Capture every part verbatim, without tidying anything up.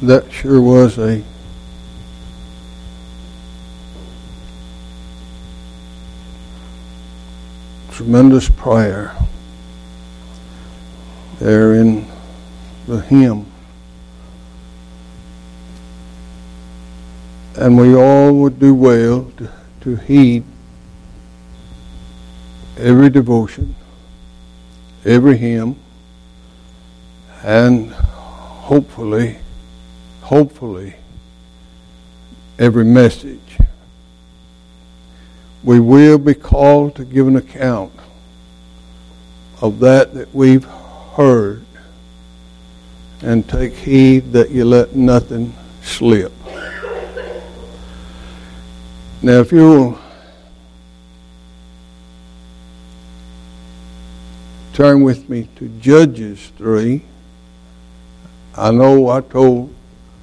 That sure was a tremendous prayer there in the hymn. And we all would do well to, to heed every devotion, every hymn, and hopefully, hopefully, every message. We will be called to give an account of that that we've heard, and take heed that you let nothing slip. Now, if you'll turn with me to Judges three. I know I told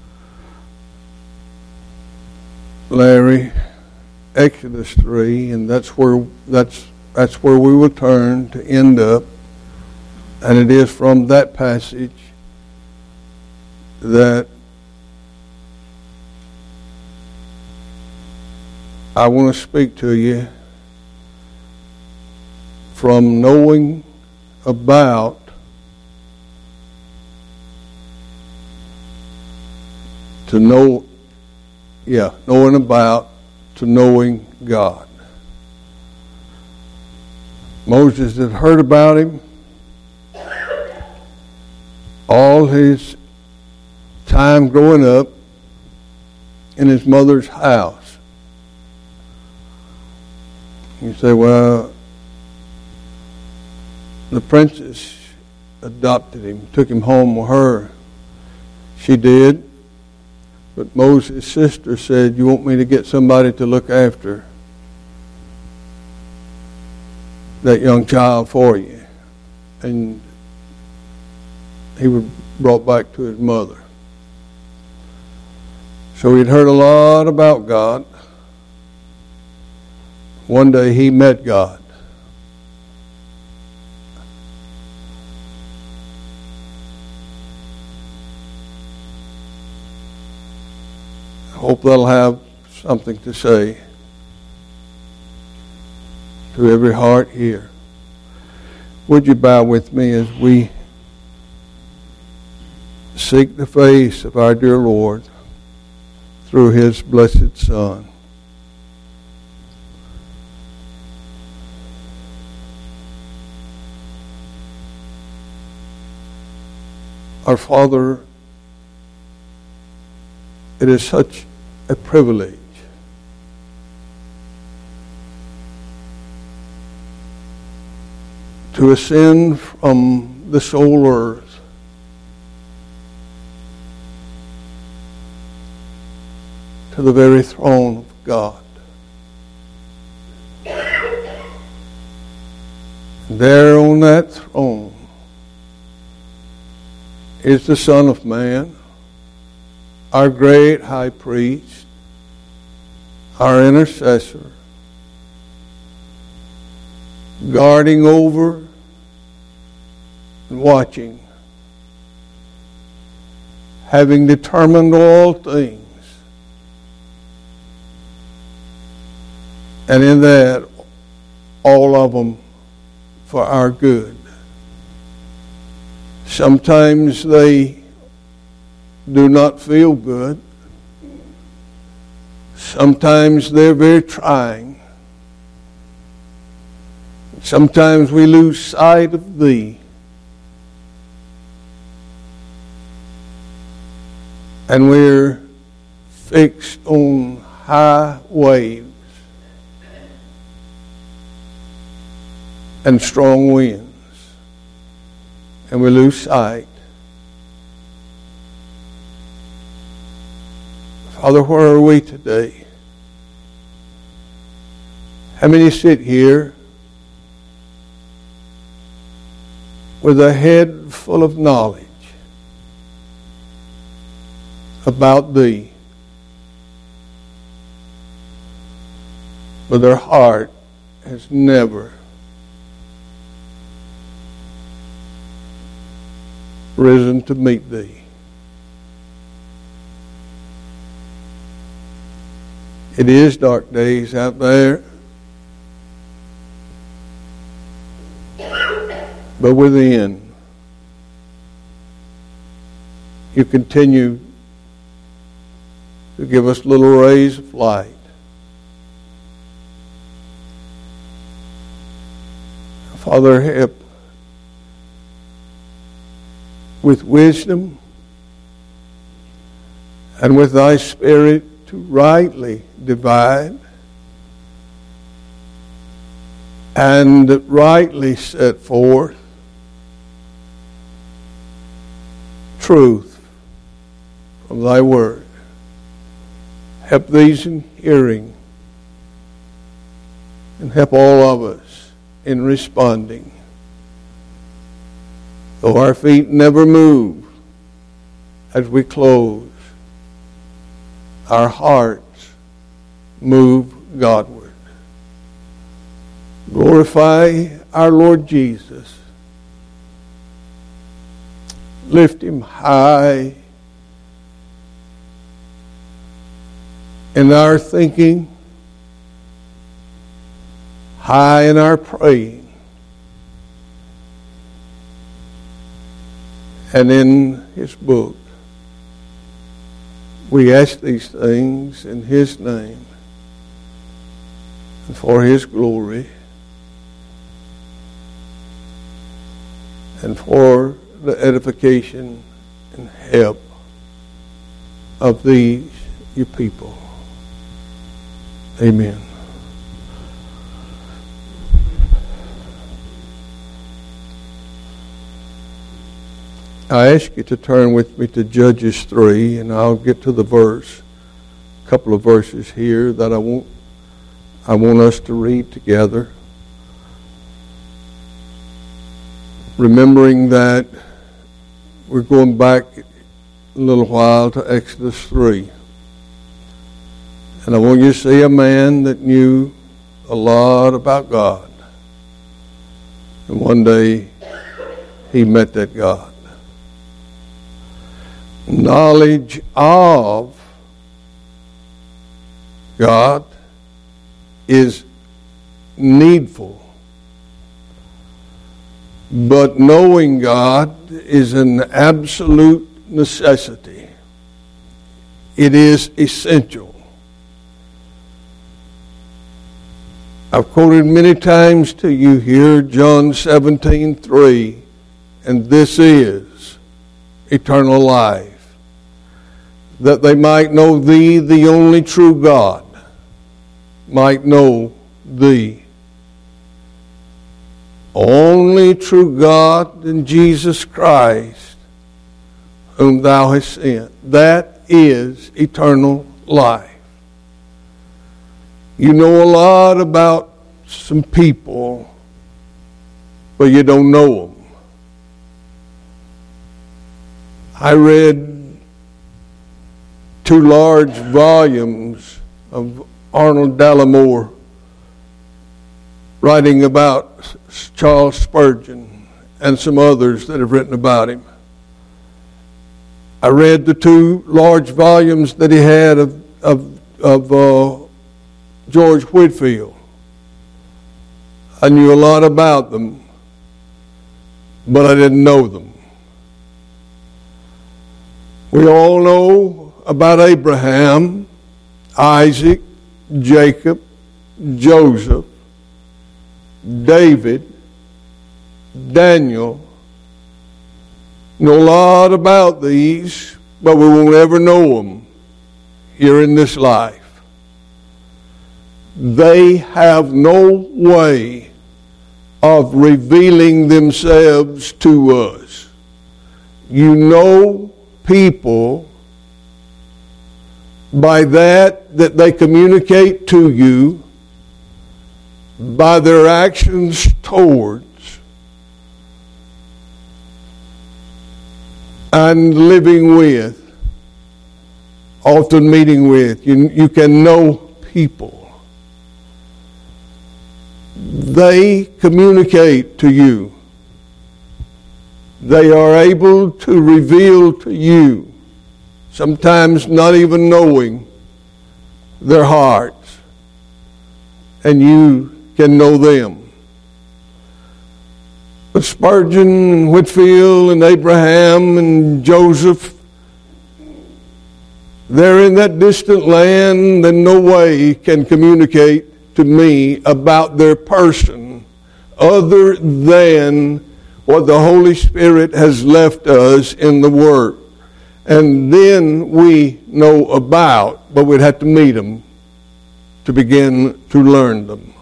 Larry Exodus three, and that's where that's that's where we will turn to end up. And it is from that passage that I want to speak to you, from knowing about to know, yeah, knowing about to knowing God. Moses had heard about him all his time growing up in his mother's house. You say, well, the princess adopted him, took him home with her. She did. But Moses' sister said, you want me to get somebody to look after that young child for you? And he was brought back to his mother. So he'd heard a lot about God. One day he met God. I hope that'll have something to say to every heart here. Would you bow with me as we seek the face of our dear Lord through His blessed Son? Our Father, it is such a privilege to ascend from the soul earth to the very throne of God. There on that throne is the Son of Man, our great high priest, our intercessor, guarding over and watching, having determined all things. And in that, all of them for our good. Sometimes they do not feel good. Sometimes they're very trying. Sometimes we lose sight of Thee. And we're fixed on high waves and strong winds. And we lose sight. Father, where are we today? How many sit here with a head full of knowledge about Thee, but their heart has never risen to meet Thee? It is dark days out there. But within, you continue to give us little rays of light. Father, help with wisdom and with thy Spirit to rightly divide and rightly set forth truth from thy word. Help these in hearing and help all of us in responding. Though our feet never move as we close, our hearts move Godward. Glorify our Lord Jesus. Lift him high in our thinking, high in our praying, and in his book. We ask these things in his name and for his glory and for the edification and help of these your people. Amen. I ask you to turn with me to Judges three, and I'll get to the verse, a couple of verses here that I want, I want us to read together. Remembering that we're going back a little while to Exodus three. And I want you to see a man that knew a lot about God. And one day he met that God. Knowledge of God is needful, but knowing God is an absolute necessity. It is essential. I've quoted many times to you here John seventeen three, and this is eternal life, that they might know thee, the only true God, might know thee. Only true God in Jesus Christ, whom thou hast sent. That is eternal life. You know a lot about some people, but you don't know them. I read two large volumes of Arnold Dallimore writing about Charles Spurgeon and some others that have written about him. I read the two large volumes that he had of of, of uh, George Whitefield. I knew a lot about them, but I didn't know them. We all know about Abraham, Isaac, Jacob, Joseph, David, Daniel. Know a lot about these, but we won't ever know them here in this life. They have no way of revealing themselves to us. You know people by that that they communicate to you, by their actions towards and living with, often meeting with. You, you can know people. They communicate to you. They are able to reveal to you, sometimes not even knowing their hearts, and you can know them. But Spurgeon and Whitefield and Abraham and Joseph, they're in that distant land and no way can communicate to me about their person other than what the Holy Spirit has left us in the Word. And then we know about, but we'd have to meet them to begin to learn them.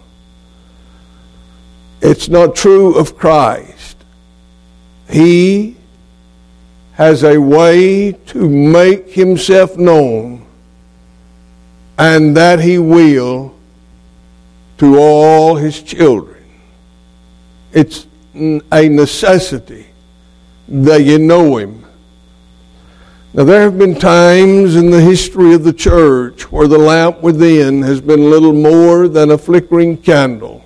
It's not true of Christ. He has a way to make himself known, and that he will to all his children. It's a necessity that you know him. Now, there have been times in the history of the church where the lamp within has been little more than a flickering candle.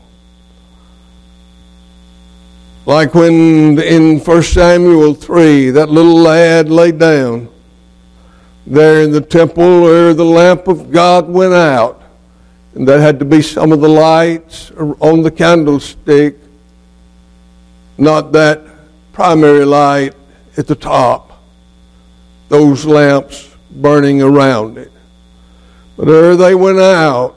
Like when in First Samuel three, that little lad lay down there in the temple where the lamp of God went out. And that had to be some of the lights on the candlestick, not that primary light at the top. Those lamps burning around it. But there they went out,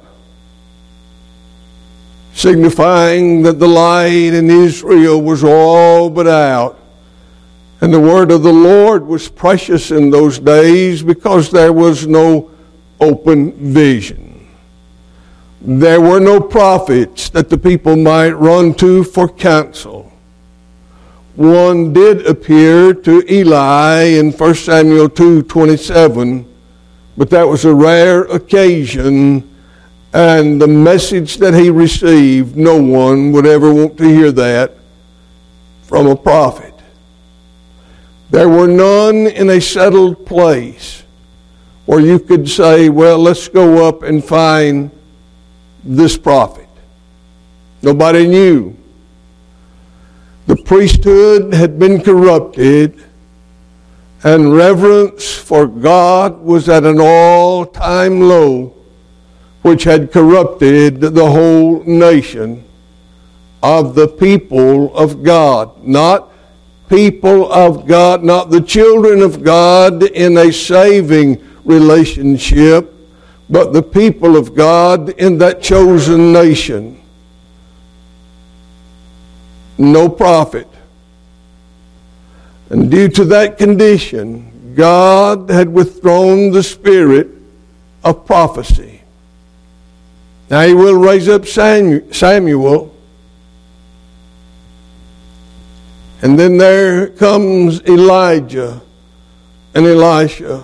signifying that the light in Israel was all but out. And the word of the Lord was precious in those days because there was no open vision. There were no prophets that the people might run to for counsel. One did appear to Eli in First Samuel two twenty-seven, but that was a rare occasion, and the message that he received, no one would ever want to hear that from a prophet. There were none in a settled place where you could say, well, let's go up and find this prophet. Nobody knew. The priesthood had been corrupted, and reverence for God was at an all-time low, which had corrupted the whole nation of the people of God. Not people of God, not the children of God in a saving relationship, but the people of God in that chosen nation. No prophet. And due to that condition, God had withdrawn the spirit of prophecy. Now he will raise up Samuel. And then there comes Elijah and Elisha.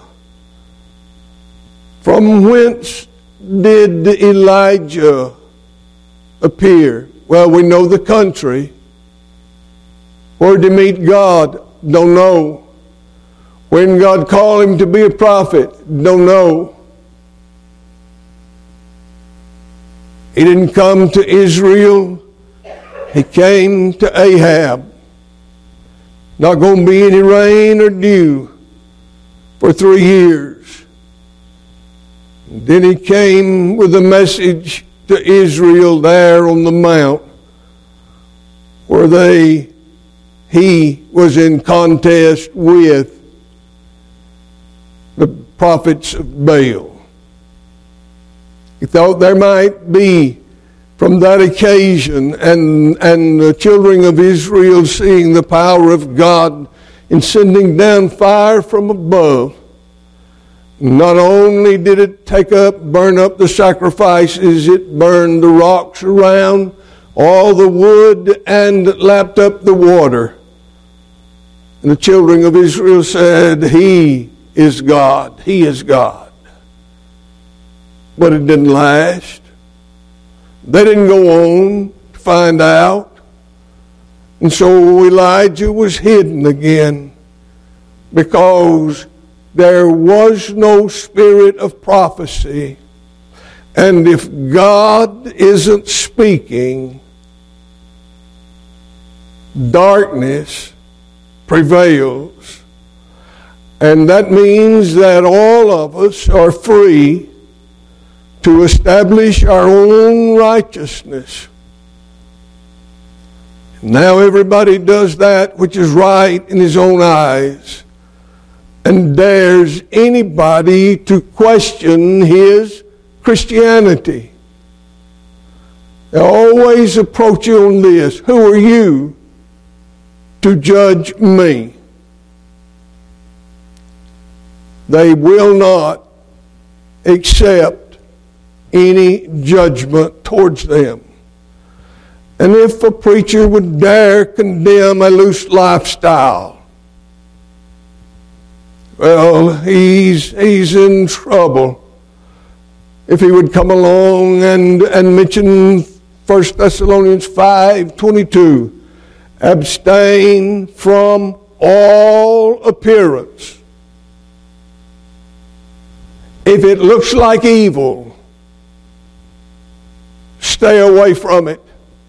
From whence did Elijah appear? Well, we know the country. Where did he meet God? Don't know. When God called him to be a prophet? Don't know. He didn't come to Israel. He came to Ahab. Not going to be any rain or dew for three years. And then he came with a message to Israel there on the mount where they he was in contest with the prophets of Baal. He thought there might be from that occasion and, and the children of Israel seeing the power of God in sending down fire from above. Not only did it take up, burn up the sacrifices, it burned the rocks around, all the wood, and lapped up the water. And the children of Israel said, He is God. He is God. But it didn't last. They didn't go on to find out. And so Elijah was hidden again because there was no spirit of prophecy. And if God isn't speaking, darkness prevails. And that means that all of us are free to establish our own righteousness. Now everybody does that which is right in his own eyes, and dares anybody to question his Christianity. They always approach you on this: who are you to judge me? They will not accept any judgment towards them. And if a preacher would dare condemn a loose lifestyle, well, he's, he's in trouble. If he would come along and, and mention First Thessalonians five twenty-two, abstain from all appearance. If it looks like evil, stay away from it.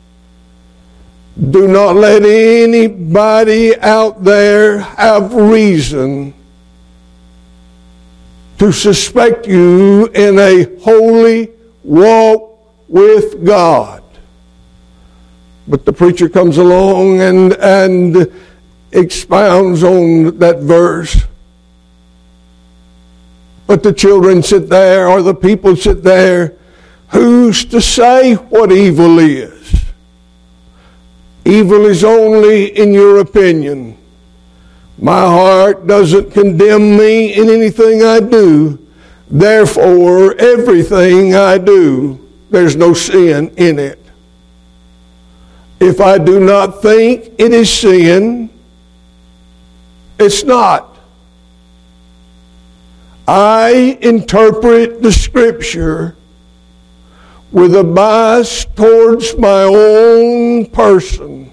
Do not let anybody out there have reason to suspect you in a holy walk with God. But the preacher comes along and, and expounds on that verse. But the children sit there, or the people sit there. Who's to say what evil is? Evil is only in your opinion. My heart doesn't condemn me in anything I do. Therefore, everything I do, there's no sin in it. If I do not think it is sin, it's not. I interpret the Scripture with a bias towards my own person.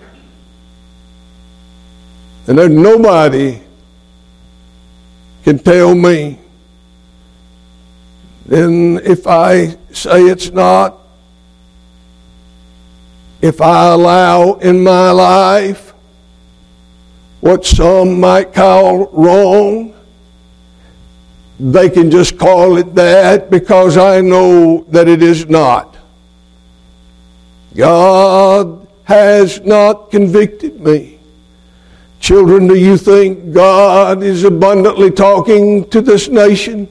And there's nobody can tell me. Then if I say it's not, if I allow in my life what some might call wrong, they can just call it that because I know that it is not. God has not convicted me. Children, do you think God is abundantly talking to this nation?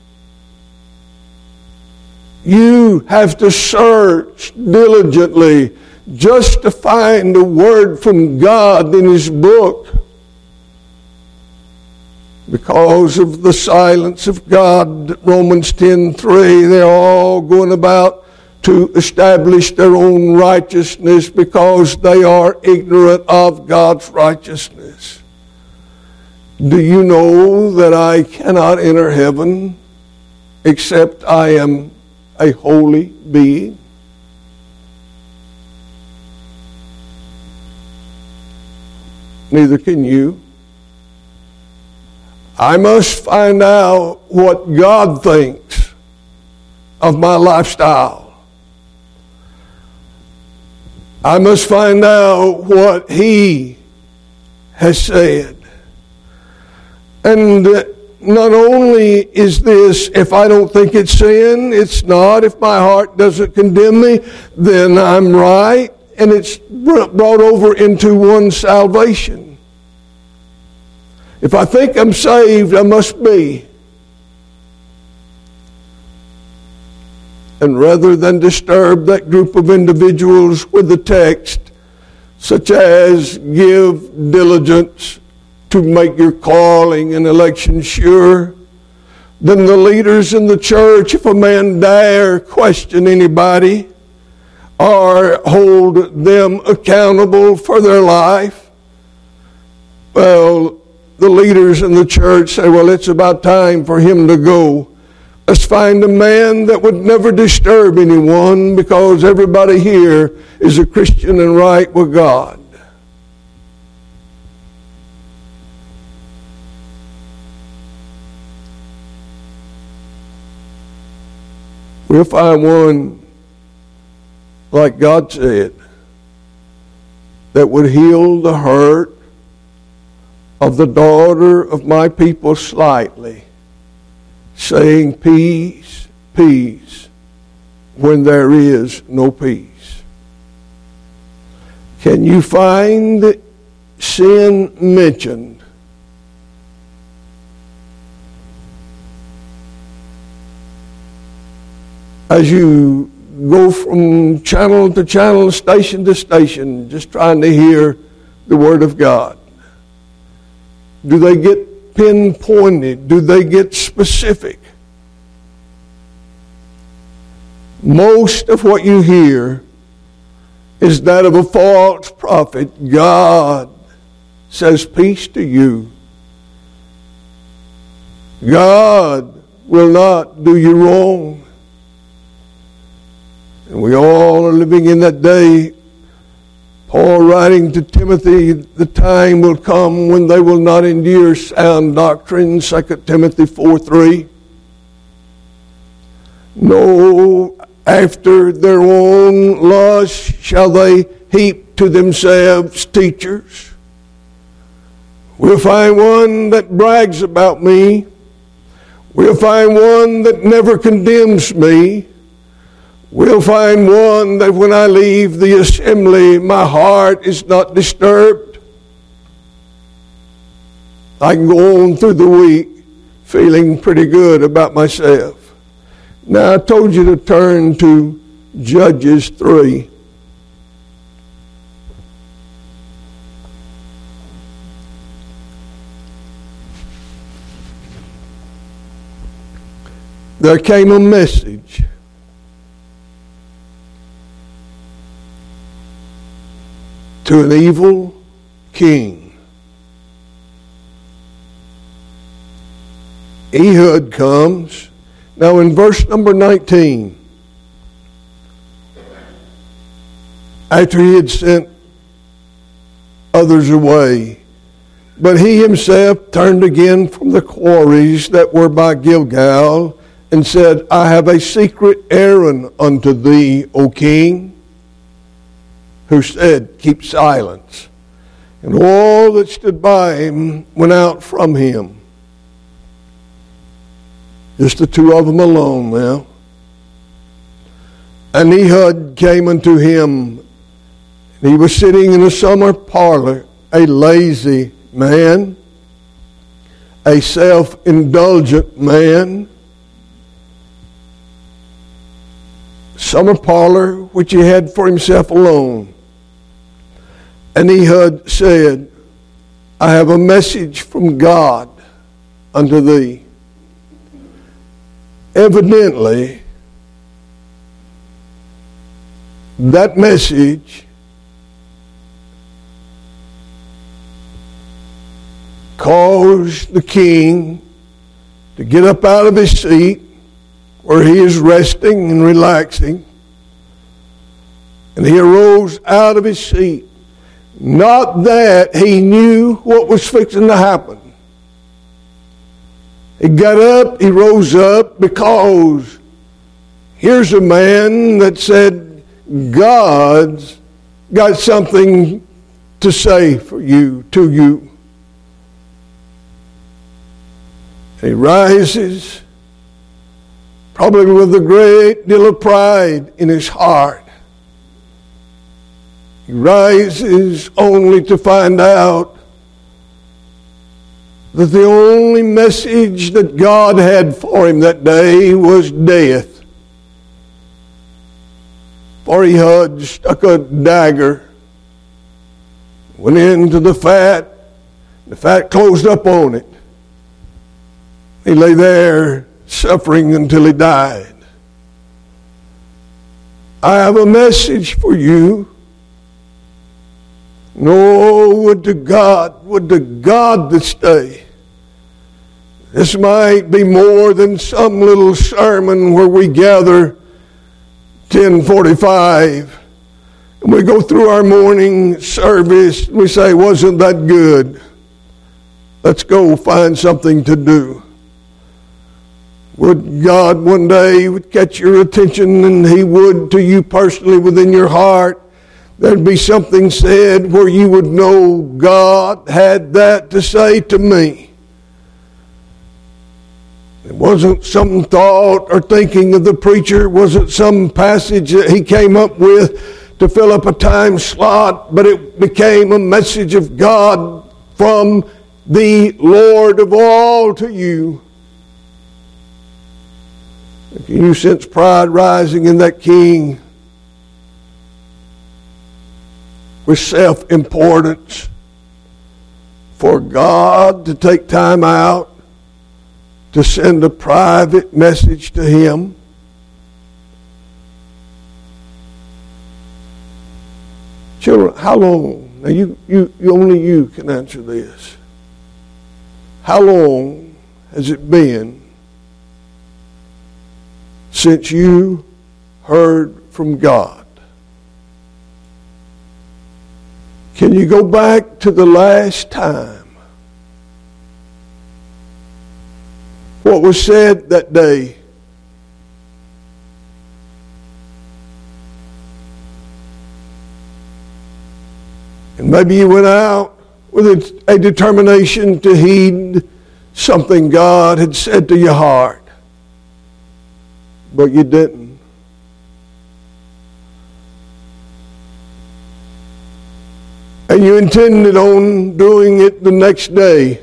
You have to search diligently just to find a word from God in His book. Because of the silence of God, Romans ten three, they're all going about to establish their own righteousness because they are ignorant of God's righteousness. Do you know that I cannot enter heaven except I am a holy being? Neither can you. I must find out what God thinks of my lifestyle. I must find out what He has said. And not only is this, if I don't think it's sin, it's not. If my heart doesn't condemn me, then I'm right. And it's brought over into one's salvation. If I think I'm saved, I must be. And rather than disturb that group of individuals with the text, such as give diligence to make your calling and election sure, then the leaders in the church, if a man dare question anybody or hold them accountable for their life, well, the leaders in the church say, well, it's about time for him to go. Let's find a man that would never disturb anyone because everybody here is a Christian and right with God. We'll find one, like God said, that would heal the hurt of the daughter of my people slightly, saying, peace peace when there is no peace. Can you find sin mentioned as you go from channel to channel, station to station, just trying to hear the Word of God? Do they get pinpointed? Do they get specific? Most of what you hear is that of a false prophet. God says peace to you. God will not do you wrong. And we all are living in that day. Paul writing to Timothy, the time will come when they will not endure sound doctrine, Second Timothy four three. No, after their own lust shall they heap to themselves teachers. We'll find one that brags about me. We'll find one that never condemns me. We'll find one that when I leave the assembly, my heart is not disturbed. I can go on through the week feeling pretty good about myself. Now, I told you to turn to Judges three. There came a message to an evil king. Ehud comes. Now in verse number nineteen, after he had sent others away, but he himself turned again from the quarries that were by Gilgal, and said, I have a secret errand unto thee, O king. Who said, keep silence. And all that stood by him went out from him. Just the two of them alone now. And Ehud came unto him, and he was sitting in a summer parlor, a lazy man, a self-indulgent man. Summer parlor which he had for himself alone. And Ehud said, I have a message from God unto thee. Evidently, that message caused the king to get up out of his seat where he is resting and relaxing. And he arose out of his seat. Not that he knew what was fixing to happen. He got up, he rose up, because here's a man that said, God's got something to say for you, to you. He rises, probably with a great deal of pride in his heart. He rises only to find out that the only message that God had for him that day was death. For Ehud stuck a dagger, went into the fat, the fat closed up on it. He lay there suffering until he died. I have a message for you. No, would to God, would to God this day. This might be more than some little sermon where we gather ten forty-five and we go through our morning service and we say, wasn't that good? Let's go find something to do. Would God one day would catch your attention, and He would to you personally within your heart. There'd be something said where you would know God had that to say to me. It wasn't some thought or thinking of the preacher. It wasn't some passage that he came up with to fill up a time slot, but it became a message of God from the Lord of all to you. Can you sense pride rising in that king? With self-importance for God to take time out to send a private message to him. Children, how long? Now you, you, you only you can answer this. How long has it been since you heard from God? Can you go back to the last time? What was said that day? And maybe you went out with a determination to heed something God had said to your heart, but you didn't. And you intended on doing it the next day.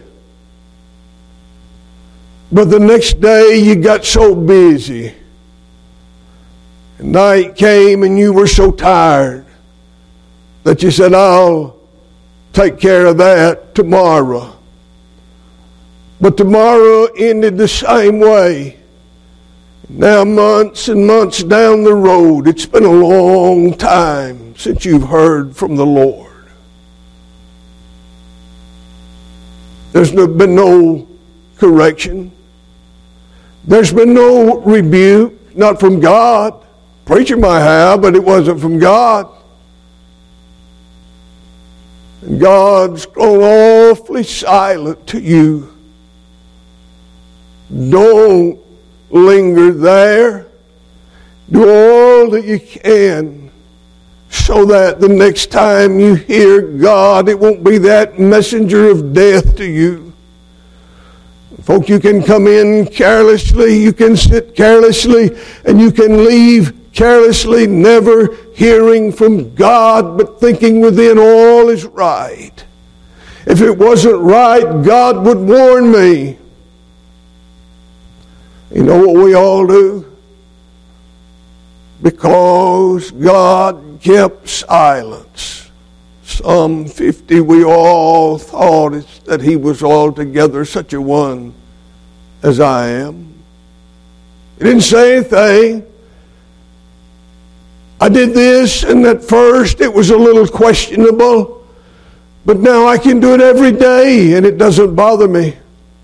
But the next day you got so busy. And night came and you were so tired that you said, I'll take care of that tomorrow. But tomorrow ended the same way. Now months and months down the road, it's been a long time since you've heard from the Lord. There's no, been no correction. There's been no rebuke, not from God. Preacher might have, but it wasn't from God. And God's grown awfully silent to you. Don't linger there. Do all that you can so that the next time you hear God, it won't be that messenger of death to you. Folk, you can come in carelessly, you can sit carelessly, and you can leave carelessly, never hearing from God, but thinking within all is right. If it wasn't right, God would warn me. You know what we all do? Because God kept silence. Psalm fifty, we all thought it's that he was altogether such a one as I am. He didn't say anything. I did this, and at first it was a little questionable, but now I can do it every day, and it doesn't bother me.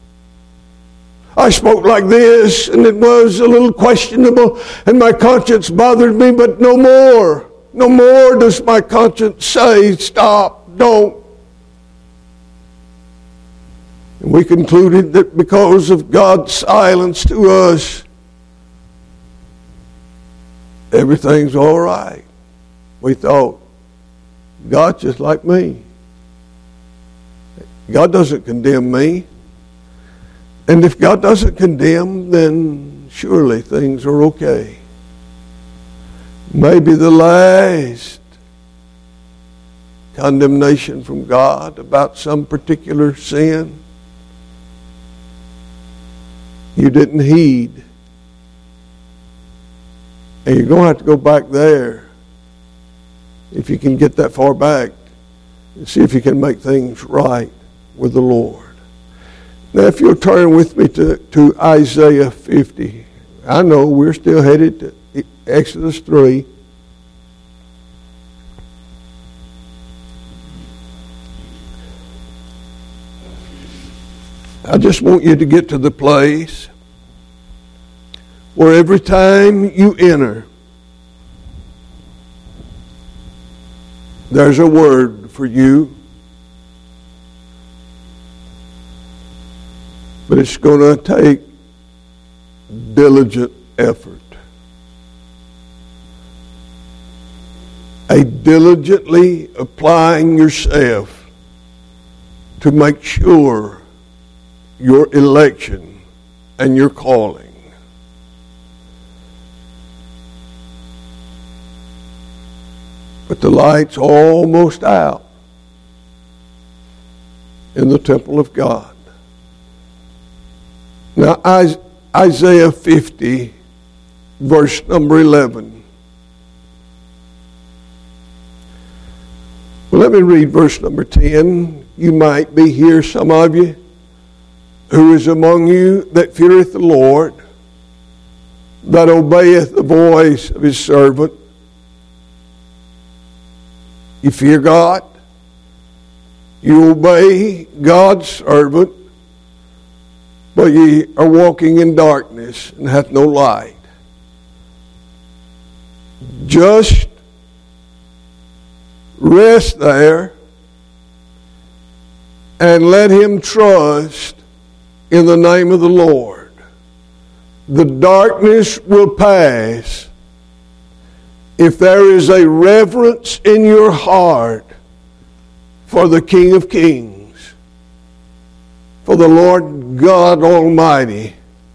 I spoke like this, and it was a little questionable, and my conscience bothered me, but no more. No more does my conscience say, stop, don't. And we concluded that because of God's silence to us, everything's all right. We thought, God's just like me. God doesn't condemn me. And if God doesn't condemn, then surely things are okay. Maybe the last condemnation from God about some particular sin you didn't heed. And you're going to have to go back there if you can get that far back and see if you can make things right with the Lord. Now, if you'll turn with me to, to Isaiah fifty. I know we're still headed to Exodus three. I just want you to get to the place where every time you enter, there's a word for you. But it's going to take diligent effort. A diligently applying yourself to make sure your election and your calling. But the light's almost out in the temple of God. Now, Isaiah fifty, verse number eleven. Well, let me read verse number ten. You might be here, some of you. Who is among you that feareth the Lord, that obeyeth the voice of his servant? You fear God. You obey God's servant, but ye are walking in darkness and hath no light. Just rest there and let him trust in the name of the Lord. The darkness will pass if there is a reverence in your heart for the King of Kings, for the Lord God Almighty.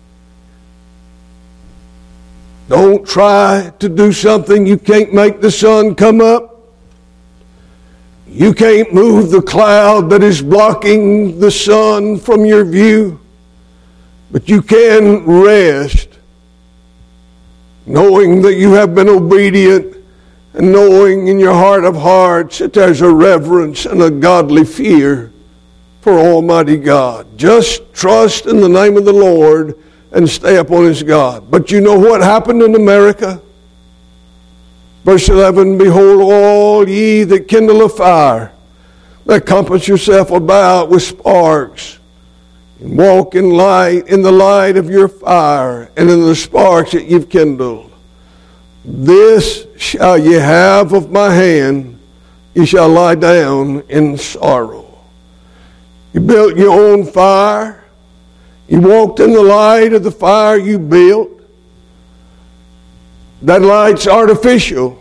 Don't try to do something you can't make the sun come up. You can't move the cloud that is blocking the sun from your view. But you can rest knowing that you have been obedient and knowing in your heart of hearts that there's a reverence and a godly fear for Almighty God. Just trust in the name of the Lord and stay upon his God. But you know what happened in America? Verse eleven, behold, all ye that kindle a fire, that compass yourself about with sparks, and walk in light, in the light of your fire, and in the sparks that you've kindled. This shall ye have of my hand, ye shall lie down in sorrow. You built your own fire. You walked in the light of the fire you built. That light's artificial.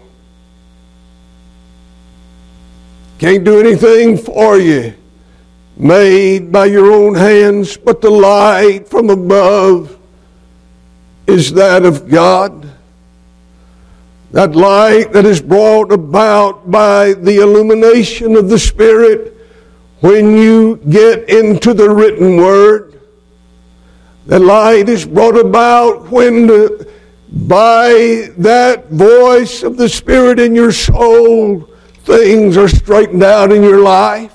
Can't do anything for you. Made by your own hands, but the light from above is that of God. That light that is brought about by the illumination of the Spirit when you get into the written Word. That light is brought about when the, by that voice of the Spirit in your soul, things are straightened out in your life.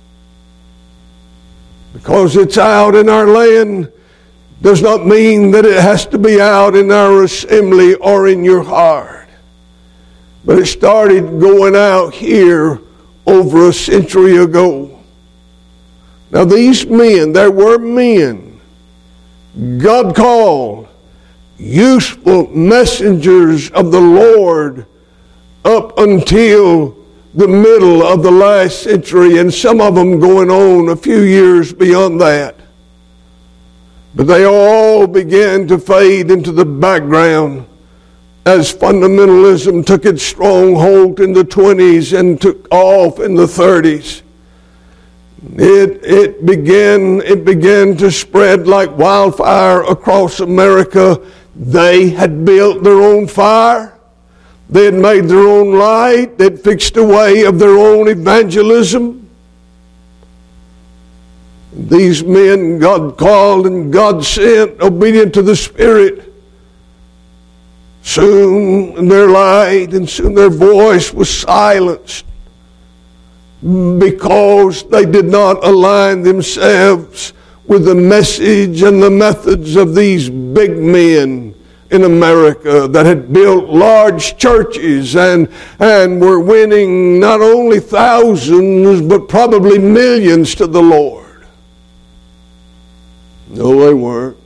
Because it's out in our land does not mean that it has to be out in our assembly or in your heart. But it started going out here over a century ago. Now these men, there were men God called useful messengers of the Lord up until the middle of the last century, and some of them going on a few years beyond that. But they all began to fade into the background as fundamentalism took its stronghold in the twenties and took off in the thirties. It, it, began, it began to spread like wildfire across America. They had built their own fire. They had made their own light. They'd fixed a way of their own evangelism. These men God called and God sent, obedient to the Spirit. Soon their light and soon their voice was silenced because they did not align themselves with the message and the methods of these big men in America that had built large churches and, and were winning not only thousands but probably millions to the Lord. No, they weren't.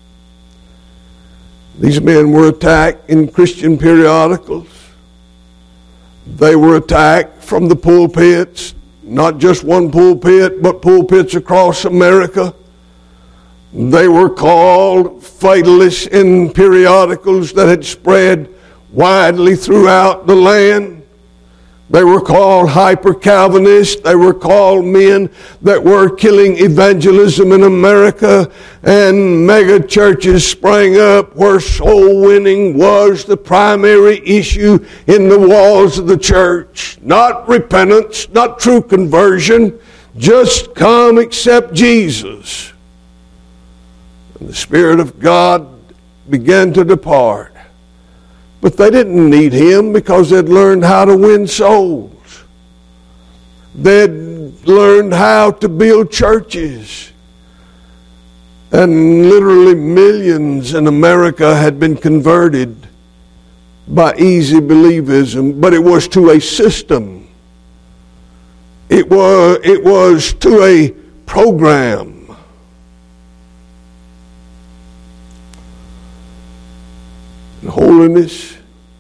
These men were attacked in Christian periodicals. They were attacked from the pulpits, not just one pulpit, but pulpits across America. They were called fatalists in periodicals that had spread widely throughout the land. They were called hyper-Calvinists. They were called men that were killing evangelism in America. And mega churches sprang up where soul winning was the primary issue in the walls of the church. Not repentance, not true conversion. Just come accept Jesus. And the Spirit of God began to depart. But they didn't need Him because they'd learned how to win souls. They'd learned how to build churches. And literally millions in America had been converted by easy believism, but it was to a system. It was, it was to a program. And holiness,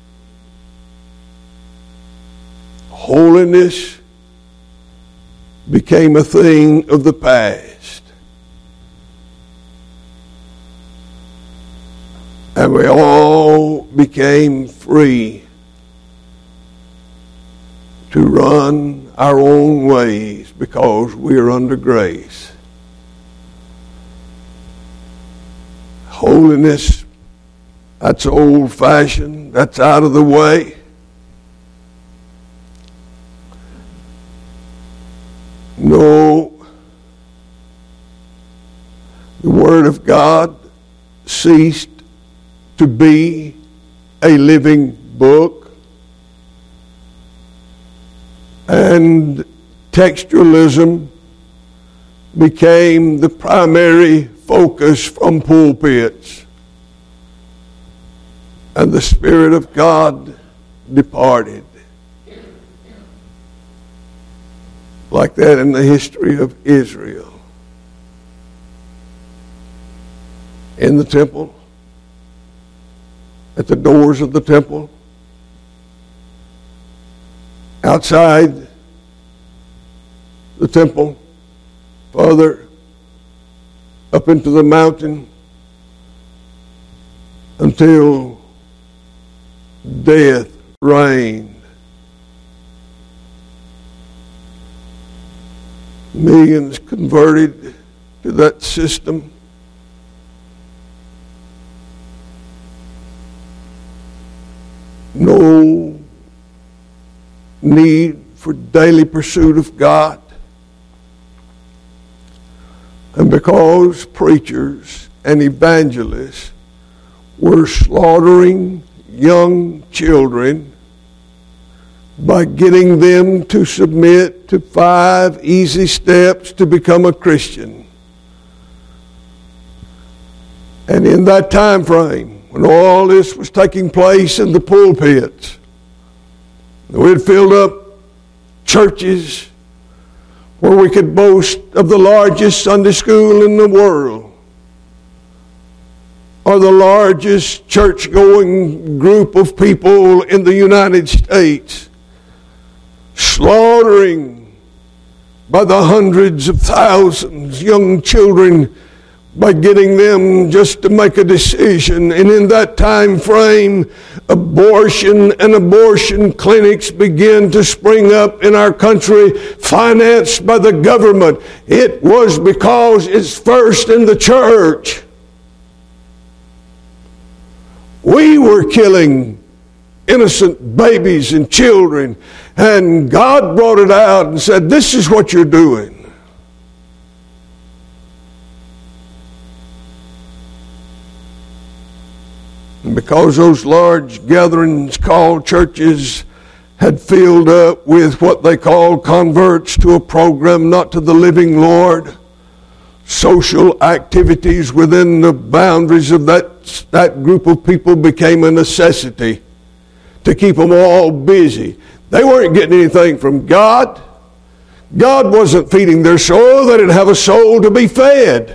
holiness became a thing of the past. And we all became free to run our own ways because we are under grace. Holiness, that's old-fashioned. That's out of the way. No, the Word of God ceased to be a living book, and textualism became the primary focus from pulpits. And the Spirit of God departed. Like that in the history of Israel. In the temple, at the doors of the temple, outside the temple, further up into the mountain, until death reigned. Millions converted to that system. No need for daily pursuit of God. And because preachers and evangelists were slaughtering young children by getting them to submit to five easy steps to become a Christian. And in that time frame, when all this was taking place in the pulpits, we had filled up churches where we could boast of the largest Sunday school in the world, or the largest church-going group of people in the United States, slaughtering by the hundreds of thousands young children by getting them just to make a decision. And in that time frame, abortion and abortion clinics began to spring up in our country, financed by the government. It was because it's first in the church. We were killing innocent babies and children, and God brought it out and said, this is what you're doing. And because those large gatherings called churches had filled up with what they called converts to a program not to the living Lord, social activities within the boundaries of that, that group of people became a necessity to keep them all busy. They weren't getting anything from God. God wasn't feeding their soul. They didn't have a soul to be fed.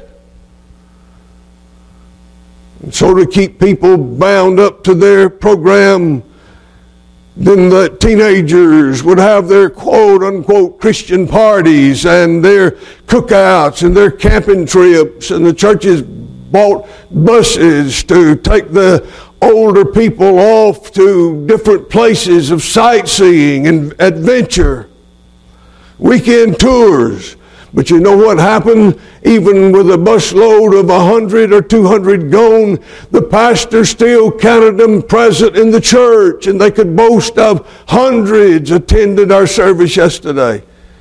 And so to keep people bound up to their program, then the teenagers would have their quote-unquote Christian parties and their cookouts and their camping trips, and the churches bought buses to take the older people off to different places of sightseeing and adventure, weekend tours. But you know what happened? Even with a busload of a hundred or two hundred gone, the pastor still counted them present in the church, and they could boast of hundreds attended our service yesterday.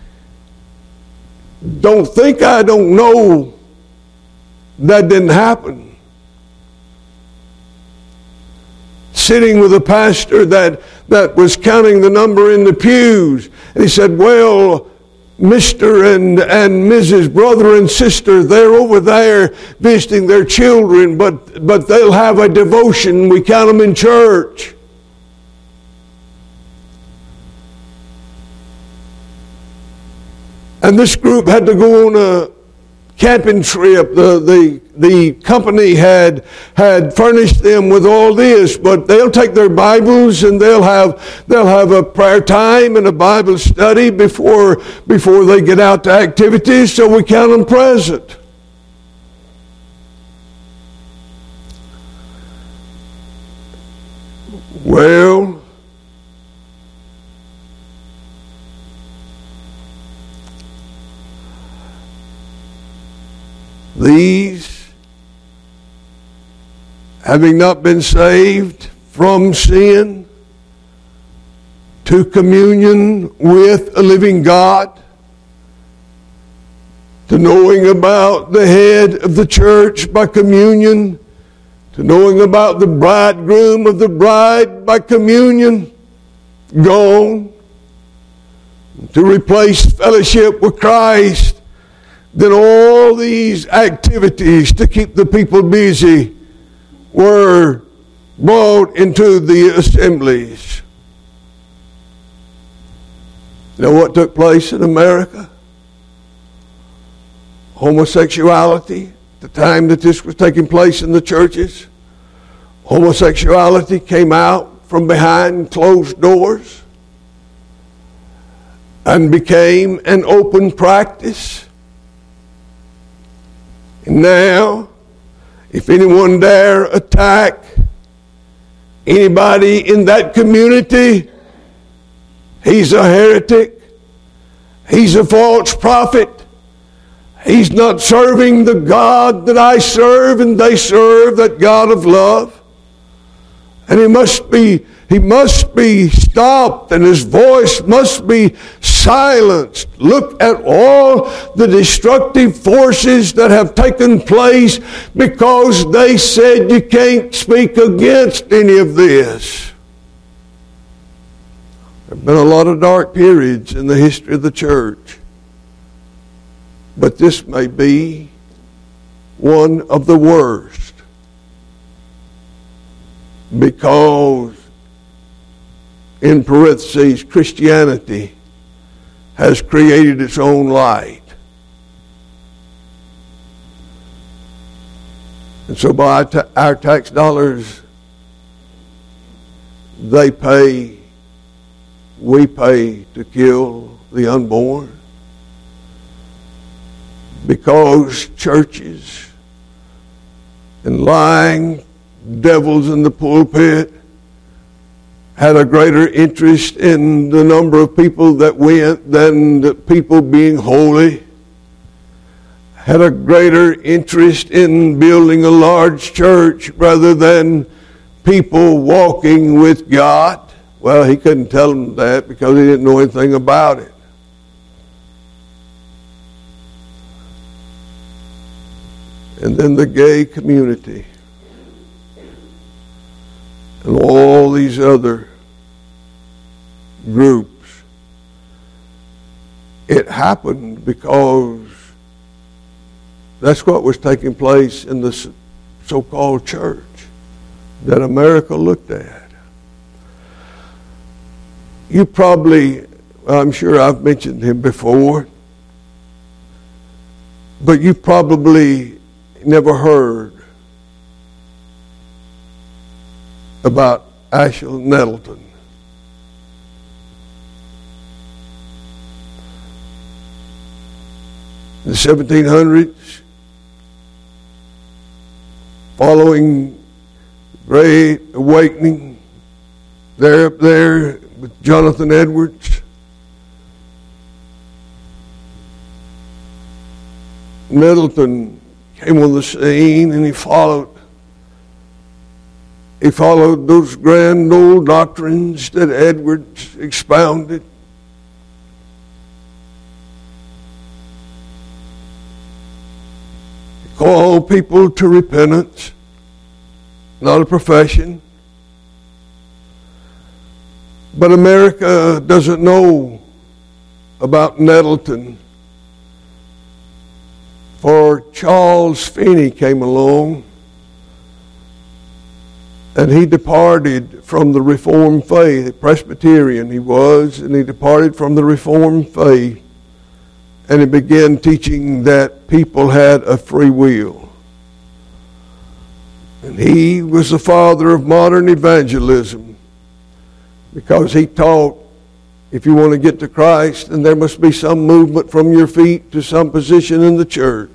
Don't think I don't know that didn't happen. Sitting with a pastor that, that was counting the number in the pews, and he said, well, Mister and, and Missus Brother and Sister, they're over there visiting their children, but, but they'll have a devotion. We count them in church. And this group had to go on a camping trip. The, the, the company had, had furnished them with all this, but they'll take their Bibles and they'll have, they'll have a prayer time and a Bible study before, before they get out to activities, so we count them present. Well, these, having not been saved from sin to communion with a living God, to knowing about the head of the church by communion, to knowing about the bridegroom of the bride by communion, gone, to replace fellowship with Christ, then all these activities to keep the people busy were brought into the assemblies. You know what took place in America? Homosexuality, the time that this was taking place in the churches, homosexuality came out from behind closed doors and became an open practice. And now, if anyone dare attack anybody in that community, he's a heretic. He's a false prophet. He's not serving the God that I serve and they serve, that God of love. And he must be, he must be stopped, and his voice must be silenced. Look at all the destructive forces that have taken place because they said you can't speak against any of this. There have been a lot of dark periods in the history of the church, but this may be one of the worst, because in parentheses, Christianity has created its own light. And so by our tax dollars, they pay, we pay to kill the unborn. Because churches and lying devils in the pulpit had a greater interest in the number of people that went than the people being holy, had a greater interest in building a large church rather than people walking with God. Well, he couldn't tell them that because he didn't know anything about it. And then the gay community and all these other groups. It happened because that's what was taking place in the so-called church that America looked at. You probably, I'm sure I've mentioned him before, but you probably never heard about Ashley Nettleton. In the seventeen hundreds, following the great awakening there up there with Jonathan Edwards. Nettleton came on the scene, and he followed he followed those grand old doctrines that Edwards expounded. He called people to repentance, not a profession. But America doesn't know about Nettleton. For Charles Finney came along, and he departed from the Reformed faith. Presbyterian he was, and he departed from the Reformed faith, and he began teaching that people had a free will. And he was the father of modern evangelism, because he taught, if you want to get to Christ, then there must be some movement from your feet to some position in the church.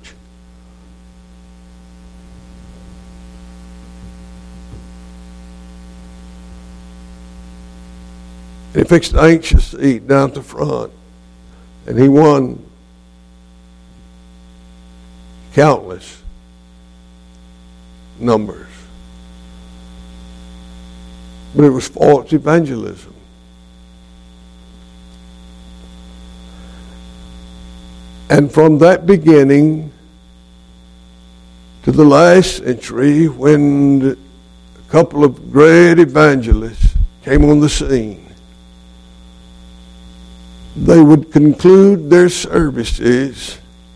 He fixed an anxious seat down at the front, and he won countless numbers. But it was false evangelism. And from that beginning to the last century, when a couple of great evangelists came on the scene, they would conclude their services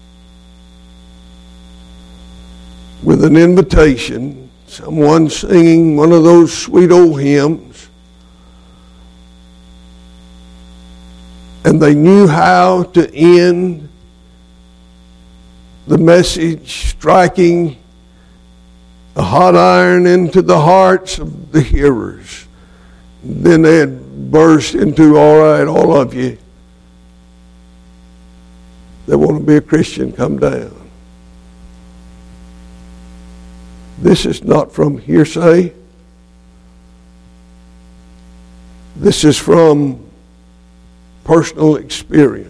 with an invitation, someone singing one of those sweet old hymns, and they knew how to end the message, striking a hot iron into the hearts of the hearers. Then they'd burst into, all right, all of you that want to be a Christian, come down. This is not from hearsay. This is from personal experience.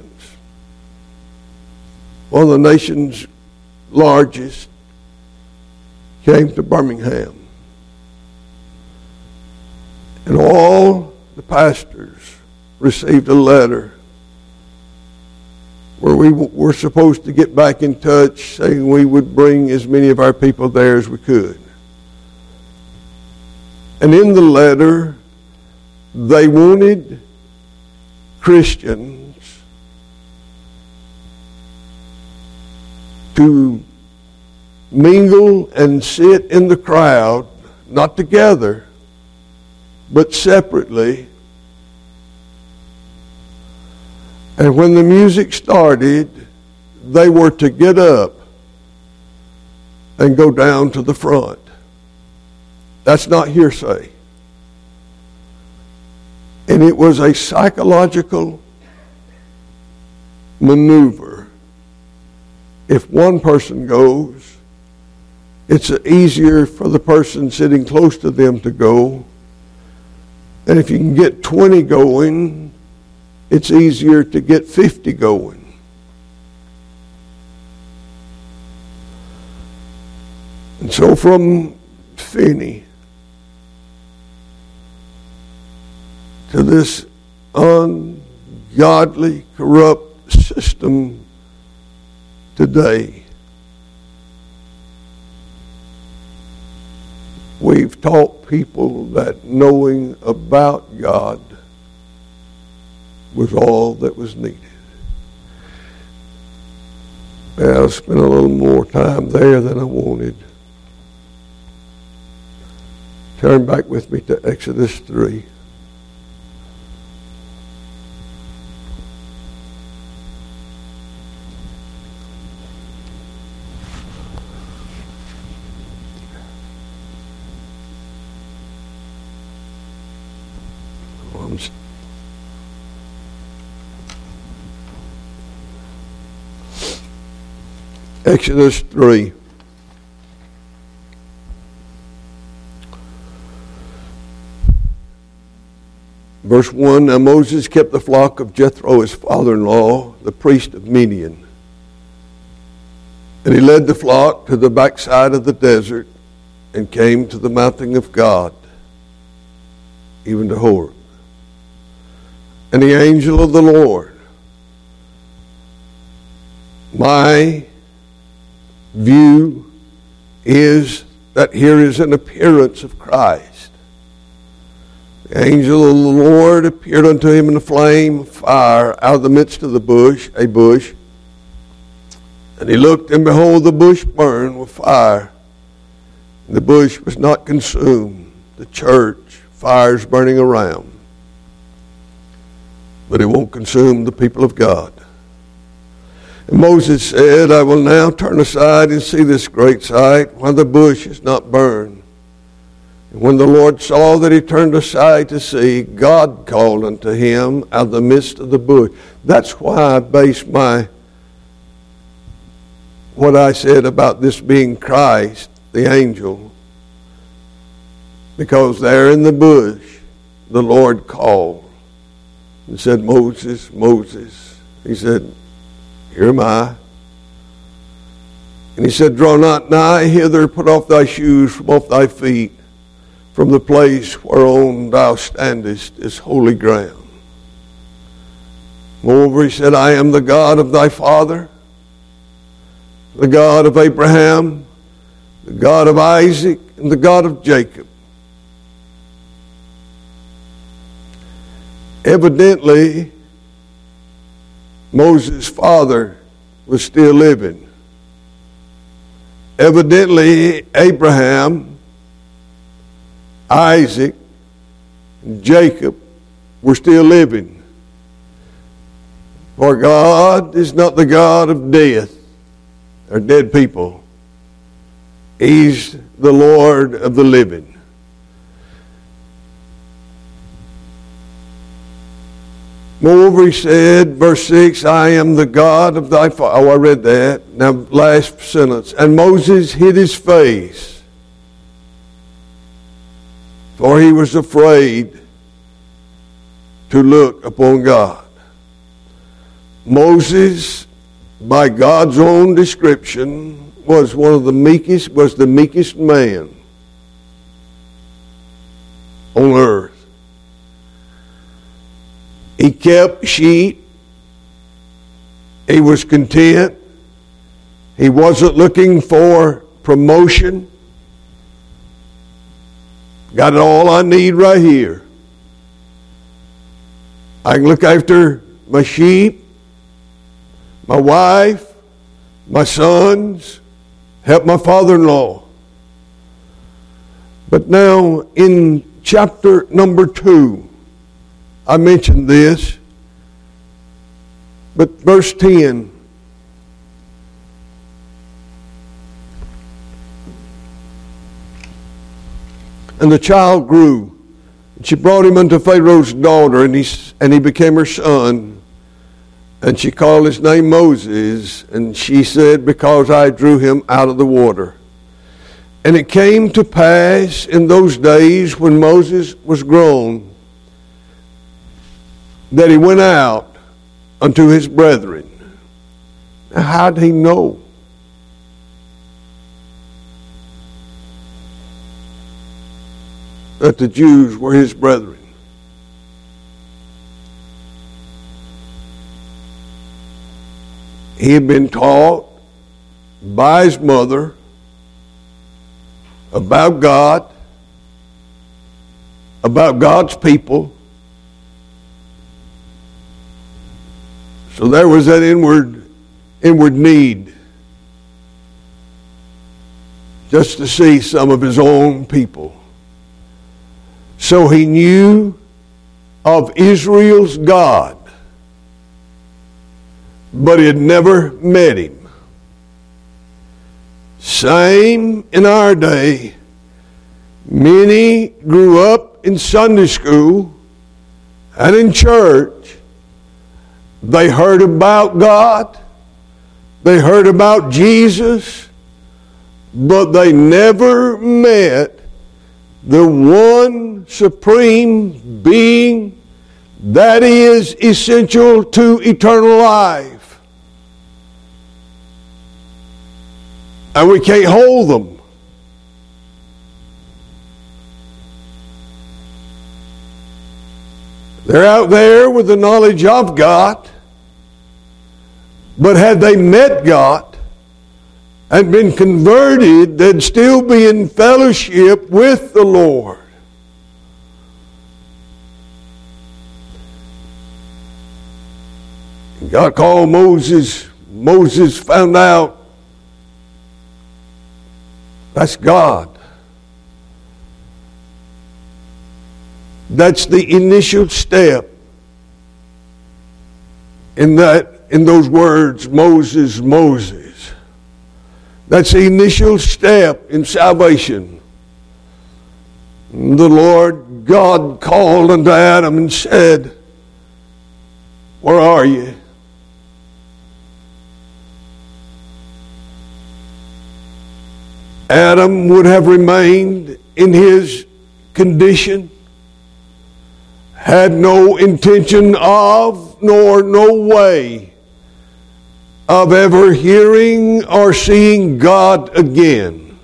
One of the nation's largest came to Birmingham. And all the pastors received a letter where we were supposed to get back in touch, saying we would bring as many of our people there as we could. And in the letter, they wanted Christians to mingle and sit in the crowd, not together, but separately. And when the music started, they were to get up and go down to the front. That's not hearsay. And it was a psychological maneuver. If one person goes, it's easier for the person sitting close to them to go. And if you can get twenty going, it's easier to get fifty going. And so from Finney to this ungodly, corrupt system today, we've taught people that knowing about God was all that was needed. And I'll spend a little more time there than I wanted. Turn back with me to Exodus three. Exodus three. Verse one, now Moses kept the flock of Jethro, his father-in-law, the priest of Midian. And he led the flock to the backside of the desert and came to the mountain of God, even to Horeb. And the angel of the Lord, my view is that here is an appearance of Christ. The angel of the Lord appeared unto him in a flame of fire out of the midst of the bush, a bush. And he looked, and behold, the bush burned with fire. And the bush was not consumed. The church, fire's burning around. But it won't consume the people of God. And Moses said, I will now turn aside and see this great sight, while the bush is not burned. And when the Lord saw that he turned aside to see, God called unto him out of the midst of the bush. That's why I base my, what I said about this being Christ, the angel. Because there in the bush, the Lord called and said, Moses, Moses. He said, here am I. And he said, draw not nigh hither, put off thy shoes from off thy feet, from the place whereon thou standest is holy ground. Moreover, he said, I am the God of thy father, the God of Abraham, the God of Isaac, and the God of Jacob. Evidently, Moses' father was still living. Evidently, Abraham, Isaac, and Jacob were still living. For God is not the God of death or dead people. He's the Lord of the living. Moreover, he said, verse six, I am the God of thy father. Oh, I read that. Now, last sentence. And Moses hid his face, for he was afraid to look upon God. Moses, by God's own description, was one of the meekest, was the meekest man on earth. He kept sheep. He was content. He wasn't looking for promotion. Got all I need right here. I can look after my sheep, my wife, my sons, help my father-in-law. But now in chapter number two, I mentioned this, but verse ten. And the child grew, and she brought him unto Pharaoh's daughter, and he, and he became her son. And she called his name Moses, and she said, because I drew him out of the water. And it came to pass in those days when Moses was grown, that he went out unto his brethren. Now, how did he know? That the Jews were his brethren. He had been taught by his mother about God, about God's people. So there was that inward, inward need just to see some of his own people. So he knew of Israel's God, but he had never met him. Same in our day. Many grew up in Sunday school and in church. They heard about God. They heard about Jesus. But they never met the one supreme being That is essential to eternal life. And we can't hold them. They're out there with the knowledge of God, but had they met God and been converted, they'd still be in fellowship with the Lord. God called Moses. Moses found out that's God. That's the initial step in that, in those words, Moses, Moses. That's the initial step in salvation. The Lord God called unto Adam and said, "Where are you?" Adam would have remained in his condition, had no intention of, nor no way of ever hearing or seeing God again.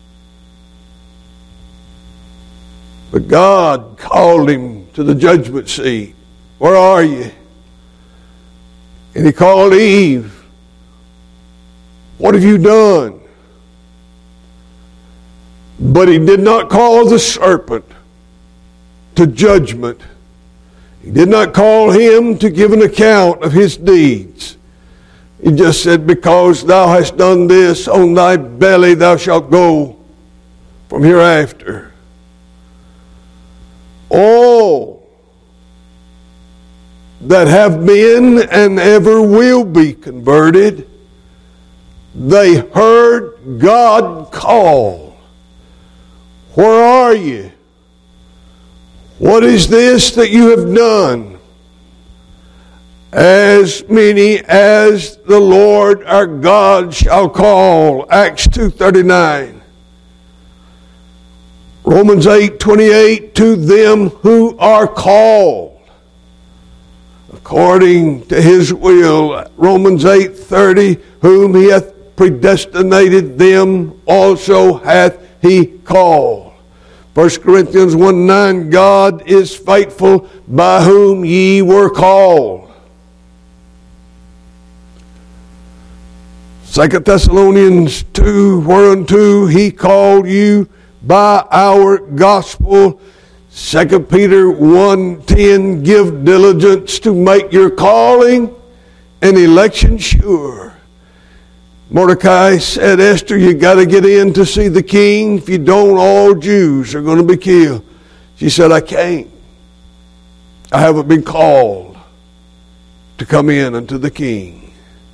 But God called him to the judgment seat. "Where are you?" And he called Eve. "What have you done?" But he did not call the serpent to judgment. He did not call him to give an account of his deeds. He just said, "Because thou hast done this, on thy belly thou shalt go from hereafter." All that have been and ever will be converted, they heard God call. "Where are you? What is this that you have done?" "As many as the Lord our God shall call." Acts two thirty-nine. Romans eight twenty-eight. "To them who are called according to his will." Romans eight thirty. "Whom he hath predestinated, them also hath he called." First Corinthians one nine. "God is faithful, by whom ye were called." Second Thessalonians two. "Whereunto he called you by our gospel." Second Peter one ten. "Give diligence to make your calling and election sure." Mordecai said, "Esther, you got to get in to see the king. If you don't, all Jews are going to be killed." She said, "I can't. I haven't been called to come in unto the king."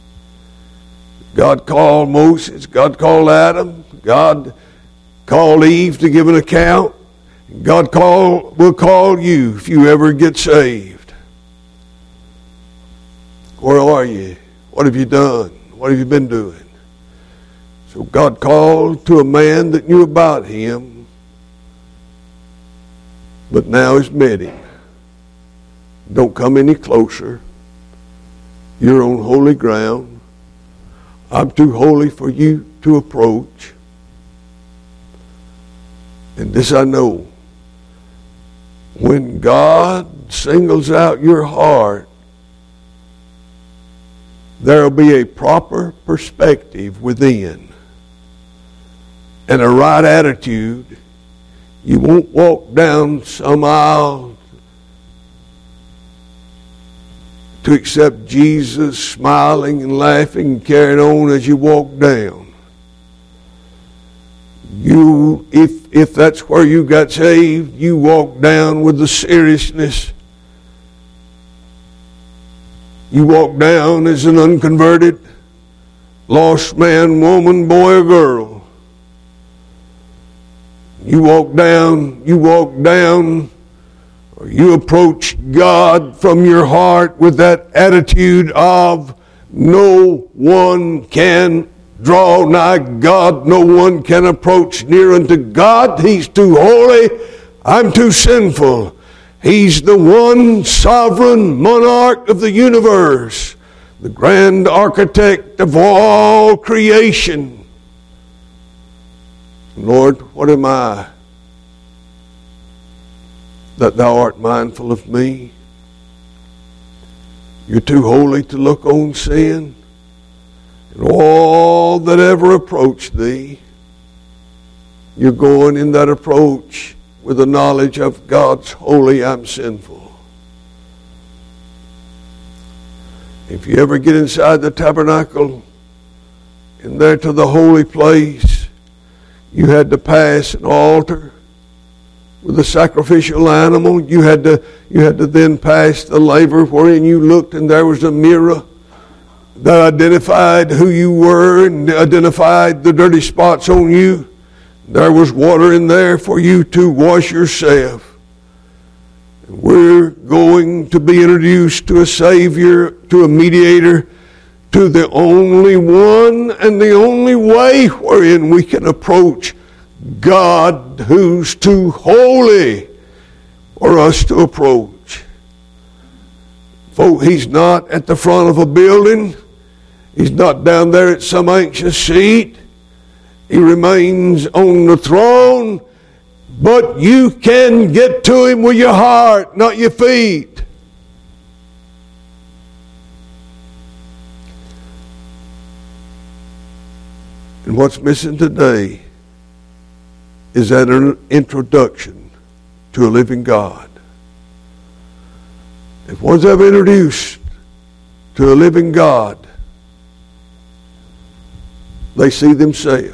God called Moses. God called Adam. God called Eve to give an account. God call, will call you if you ever get saved. Where are you? What have you done? What have you been doing? So God called to a man that knew about him, but now has met him. "Don't come any closer. You're on holy ground. I'm too holy for you to approach. And this I know. When God singles out your heart, there will be a proper perspective within and a right attitude. You won't walk down some aisle to accept Jesus, smiling and laughing and carrying on as you walk down. You, if if that's where you got saved, you walk down with the seriousness. You walk down as an unconverted, lost man, woman, boy, or girl. You walk down, you walk down, or you approach God from your heart with that attitude of, no one can draw nigh God, no one can approach near unto God. He's too holy, I'm too sinful. He's the one sovereign monarch of the universe, the grand architect of all creation. Lord, what am I that thou art mindful of me? You're too holy to look on sin, and all that ever approached thee, you're going in that approach with the knowledge of God's holy, I'm sinful. If you ever get inside the tabernacle and there to the holy place, you had to pass an altar with a sacrificial animal. You had to you had to then pass the laver wherein you looked, and there was a mirror that identified who you were and identified the dirty spots on you. There was water in there for you to wash yourself. We're going to be introduced to a Savior, to a mediator, to the only one and the only way wherein we can approach God, who's too holy for us to approach. Folks, He's not at the front of a building. He's not down there at some anxious seat. He remains on the throne, but you can get to Him with your heart, not your feet. And what's missing today is that an introduction to a living God. If one's ever introduced to a living God, they see themselves.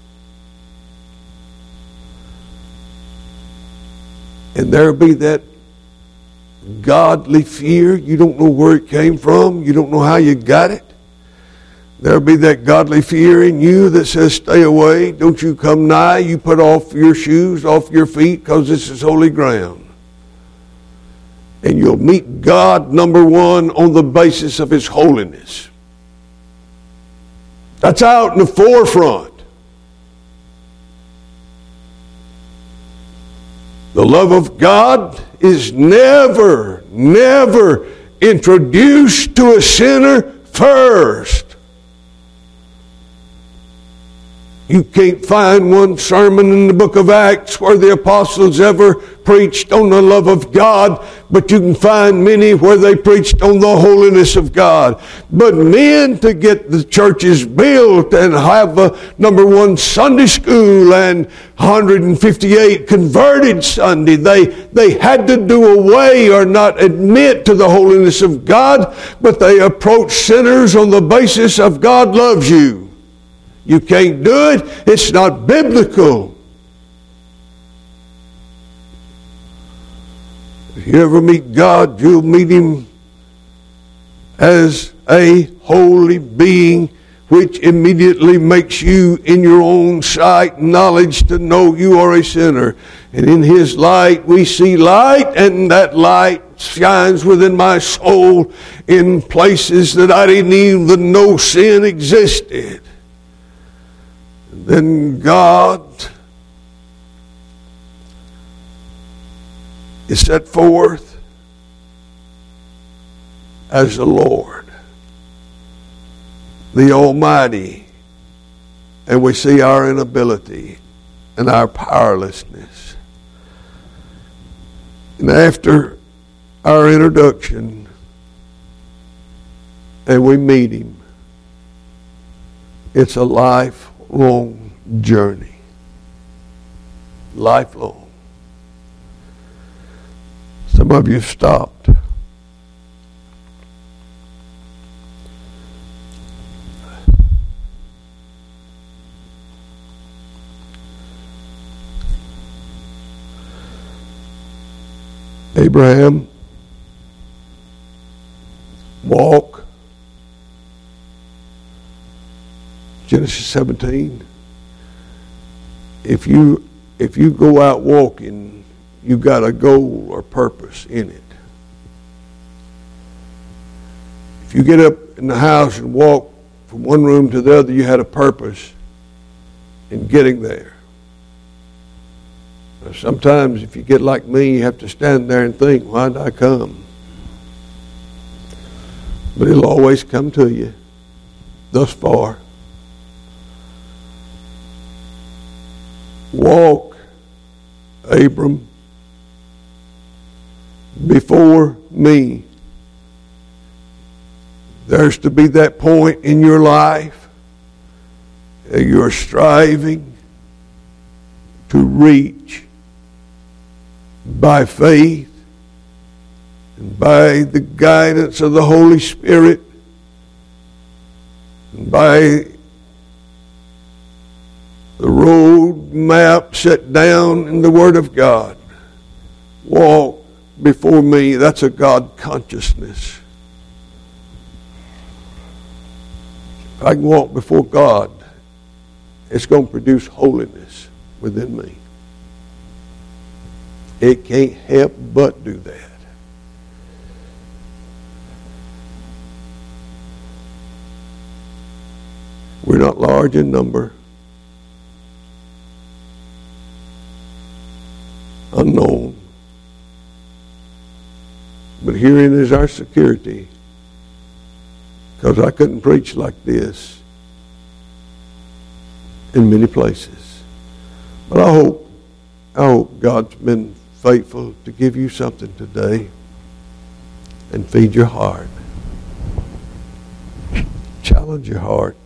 And there'll be that godly fear. You don't know where it came from. You don't know how you got it. There'll be that godly fear in you that says, stay away. Don't you come nigh. You put off your shoes, off your feet, because this is holy ground. And you'll meet God, number one, on the basis of His holiness. That's out in the forefront. The love of God is never, never introduced to a sinner first. You can't find one sermon in the book of Acts where the apostles ever preached on the love of God, but you can find many where they preached on the holiness of God. But men, to get the churches built and have a number one Sunday school and one hundred fifty-eight converted Sunday, they, they had to do away or not admit to the holiness of God, but they approached sinners on the basis of God loves you. You can't do it. It's not biblical. If you ever meet God, you'll meet Him as a holy being, which immediately makes you, in your own sight, knowledge to know you are a sinner. And in His light we see light, and that light shines within my soul in places that I didn't even know sin existed. Then God is set forth as the Lord, the Almighty, and we see our inability and our powerlessness. And after our introduction, and we meet Him, it's a life long journey. Lifelong. Some of you have stopped. Abraham, walk. Genesis seventeen. If you if you go out walking, you got a goal or purpose in it. If you get up in the house and walk from one room to the other, you had a purpose in getting there. Sometimes if you get like me, you have to stand there and think, why did I come? But it'll always come to you. Thus far. Walk, Abram, before me. There's to be that point in your life that you're striving to reach by faith and by the guidance of the Holy Spirit and by the road map set down in the Word of God. Walk before me. That's a God consciousness. If I can walk before God, it's going to produce holiness within me. It can't help but do that. We're not large in number. Unknown. But herein is our security. Because I couldn't preach like this in many places. But I hope, I hope God's been faithful to give you something today and feed your heart. Challenge your heart.